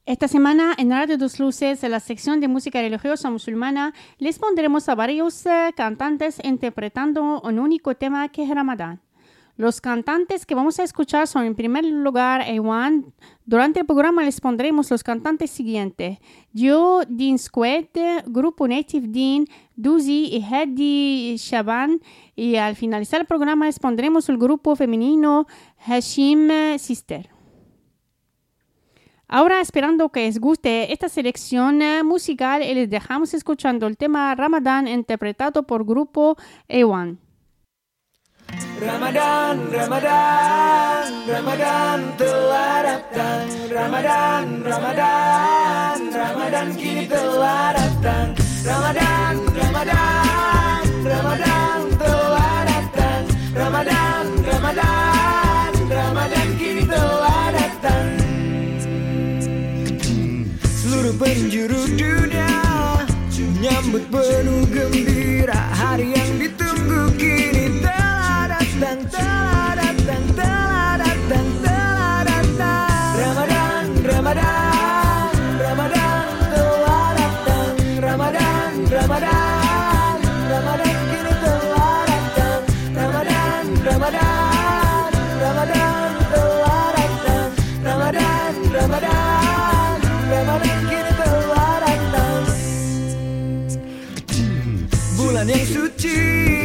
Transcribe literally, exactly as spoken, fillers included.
Esta semana en Radio Dos Luces, en la sección de música religiosa musulmana, les pondremos a varios uh, cantantes interpretando un único tema que es Ramadán. Los cantantes que vamos a escuchar son en primer lugar Ewan. Durante el programa les pondremos los cantantes siguientes: Dio Din Squad, Grupo Native Din, Duzi y Hedi Shaban. Y al finalizar el programa les pondremos el grupo femenino Hashim Sister. Ahora, esperando que les guste esta selección musical, les dejamos escuchando el tema Ramadán interpretado por Grupo Ewan. Ramadan, Ramadan, Ramadan telah datang. Ramadan, Ramadan, Ramadan kini telah datang. Ramadan, Ramadan, Ramadan telah datang. Ramadan, Ramadan, Ramadan kini telah datang. Seluruh penjuru dunia menyambut penuh gembira hari yang ditunggu kini telah datang, telah datang, telah datang, telah datang. Ramadan, Ramadan, Ramadan telah datang. Ramadan, Ramadan, Ramadan kini telah datang. Ramadan, Ramadan, Ramadan telah datang. Ramadan, Ramadan, Ramadan kini telah datang. Bulan yang suci